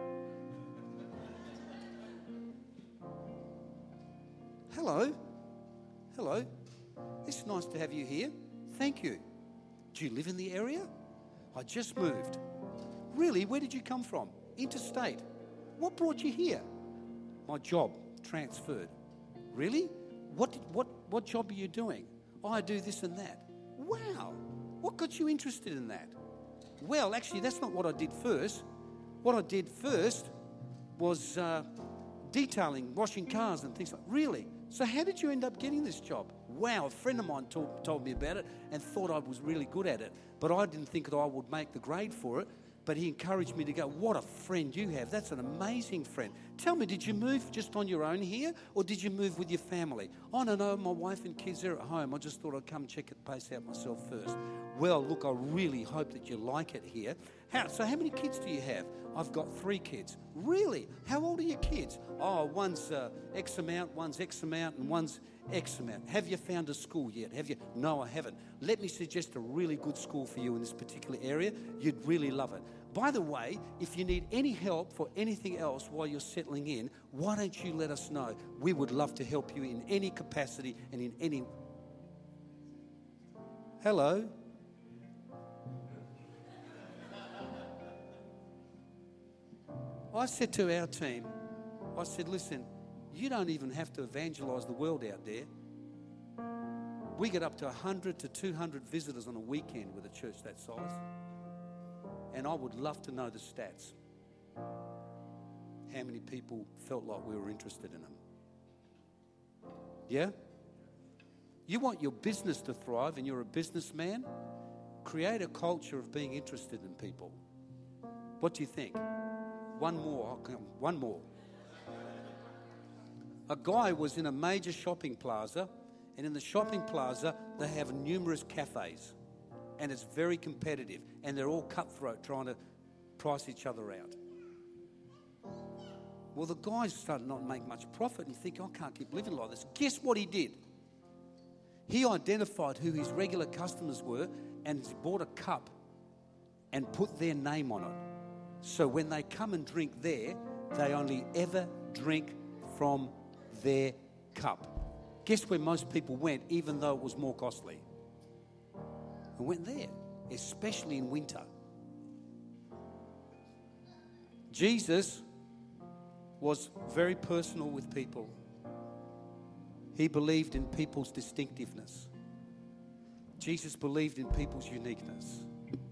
Hello. Hello. It's nice to have you here. Thank you. Do you live in the area? I just moved. Really? Where did you come from? Interstate. What brought you here? My job. Transferred. Really? What job are you doing? Oh, I do this and that. Wow. What got you interested in that? Well, actually, that's not what I did first. What I did first was detailing, washing cars and things like that. Really? So how did you end up getting this job? Wow, a friend of mine told me about it and thought I was really good at it. But I didn't think that I would make the grade for it. But he encouraged me to go, what a friend you have. That's an amazing friend. Tell me, did you move just on your own here or did you move with your family? Oh, no, my wife and kids are at home. I just thought I'd come check the place out myself first. Well, look, I really hope that you like it here. So how many kids do you have? I've got 3 kids. Really? How old are your kids? Oh, one's X amount, one's X amount, and one's X amount. Have you found a school yet? Have you? No, I haven't. Let me suggest a really good school for you in this particular area. You'd really love it. By the way, if you need any help for anything else while you're settling in, why don't you let us know? We would love to help you in any capacity and in any... Hello? I said to our team, I said, listen, you don't even have to evangelize the world out there. We get up to 100 to 200 visitors on a weekend with a church that size. And I would love to know the stats. How many people felt like we were interested in them? Yeah? You want your business to thrive and you're a businessman? Create a culture of being interested in people. What do you think? One more. One more. A guy was in a major shopping plaza, and in the shopping plaza, they have numerous cafes. And it's very competitive, and they're all cutthroat trying to price each other out. Well, the guy's starting not to make much profit, and you think, I can't keep living like this. Guess what he did? He identified who his regular customers were, and he bought a cup and put their name on it. So when they come and drink there, they only ever drink from their cup. Guess where most people went, even though it was more costly? And went there, especially in winter. Jesus was very personal with people. He believed in people's distinctiveness. Jesus believed in people's uniqueness.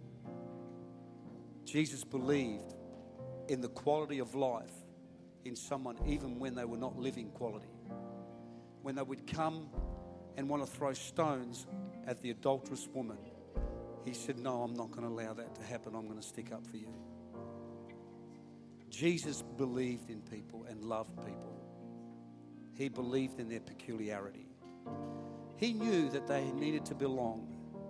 Jesus believed in the quality of life in someone even when they were not living quality. When they would come and want to throw stones at the adulterous woman, he said, no, I'm not going to allow that to happen. I'm going to stick up for you. Jesus believed in people and loved people. He believed in their peculiarity. He knew that they needed to belong.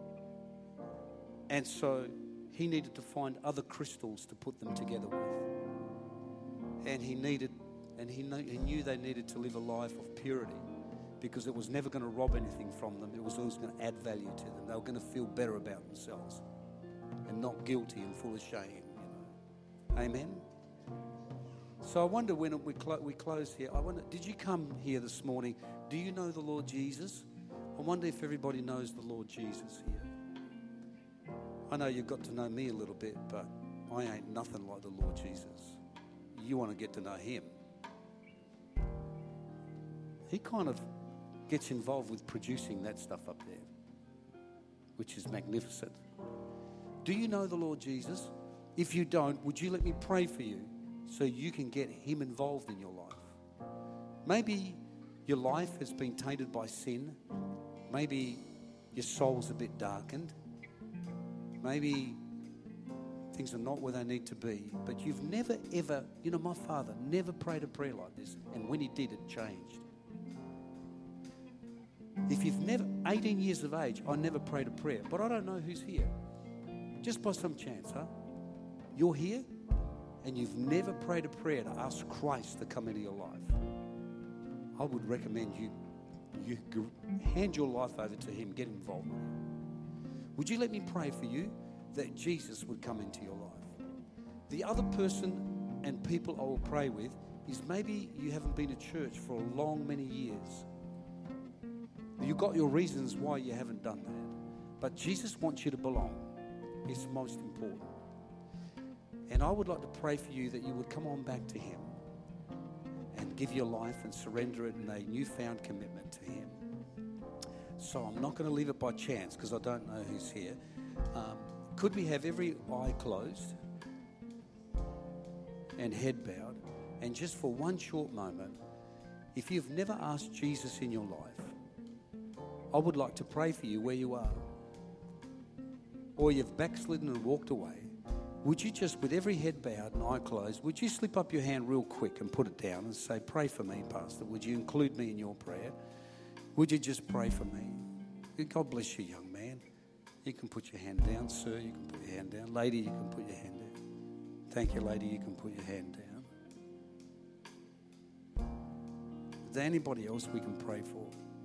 And so he needed to find other crystals to put them together with. And he knew they needed to live a life of purity, because it was never going to rob anything from them. It was always going to add value to them. They were going to feel better about themselves and not guilty and full of shame. Amen? So I wonder when we close here, did you come here this morning? Do you know the Lord Jesus? I wonder if everybody knows the Lord Jesus here. I know you've got to know me a little bit, but I ain't nothing like the Lord Jesus. You want to get to know him. He kind of gets involved with producing that stuff up there, which is magnificent. Do you know the Lord Jesus? If you don't, would you let me pray for you so you can get him involved in your life? Maybe your life has been tainted by sin. Maybe your soul's a bit darkened. Maybe things are not where they need to be. But you've never, ever, my father never prayed a prayer like this. And when he did, it changed. If you've never, 18 years of age, I never prayed a prayer. But I don't know who's here. Just by some chance, huh? You're here and you've never prayed a prayer to ask Christ to come into your life. I would recommend you hand your life over to him, get involved with him. Would you let me pray for you that Jesus would come into your life? The other person and people I will pray with is maybe you haven't been to church for a long, many years. You've got your reasons why you haven't done that. But Jesus wants you to belong. It's most important. And I would like to pray for you that you would come on back to Him and give your life and surrender it in a newfound commitment to Him. So I'm not going to leave it by chance because I don't know who's here. Could we have every eye closed and head bowed? And just for one short moment, if you've never asked Jesus in your life, I would like to pray for you where you are. Or you've backslidden and walked away. Would you just, with every head bowed and eye closed, would you slip up your hand real quick and put it down and say, pray for me, Pastor? Would you include me in your prayer? Would you just pray for me? God bless you, young man. You can put your hand down, sir. You can put your hand down. Lady, you can put your hand down. Thank you, lady. You can put your hand down. Is there anybody else we can pray for?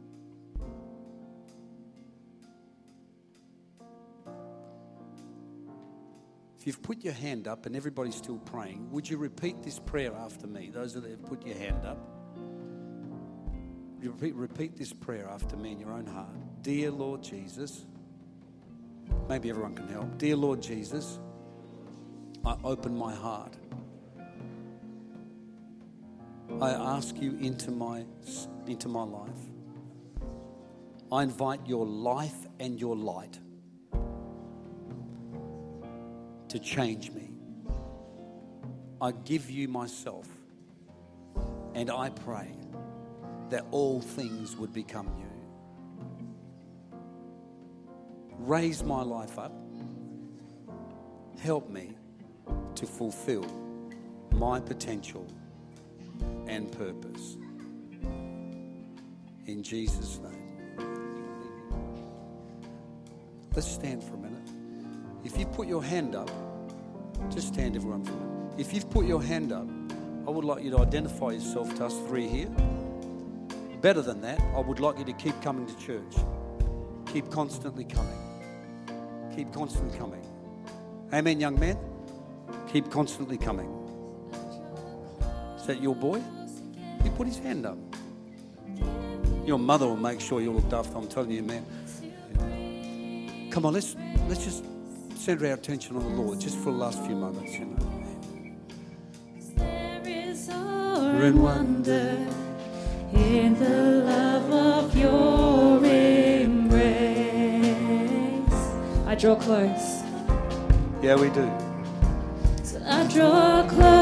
If you've put your hand up and everybody's still praying, would you repeat this prayer after me? Those that have put your hand up. You repeat this prayer after me in your own heart. Dear Lord Jesus, maybe everyone can help. Dear Lord Jesus, I open my heart. I ask you into my life. I invite your life and your light to change me. I give you myself, and I pray that all things would become new. Raise my life up. Help me to fulfill my potential and purpose. In Jesus' name. Let's stand for a minute. If you put your hand up, just stand everyone for a minute. If you've put your hand up, I would like you to identify yourself to us three here. Better than that, I would like you to keep coming to church. Keep constantly coming. Keep constantly coming. Amen, young man? Keep constantly coming. Is that your boy? He put his hand up. Your mother will make sure you're looked after. I'm telling you, man. Come on, let's just center our attention on the Lord just for the last few moments, you know. There is awe and wonder in the love of your embrace. I draw close. Yeah, we do. So I draw close.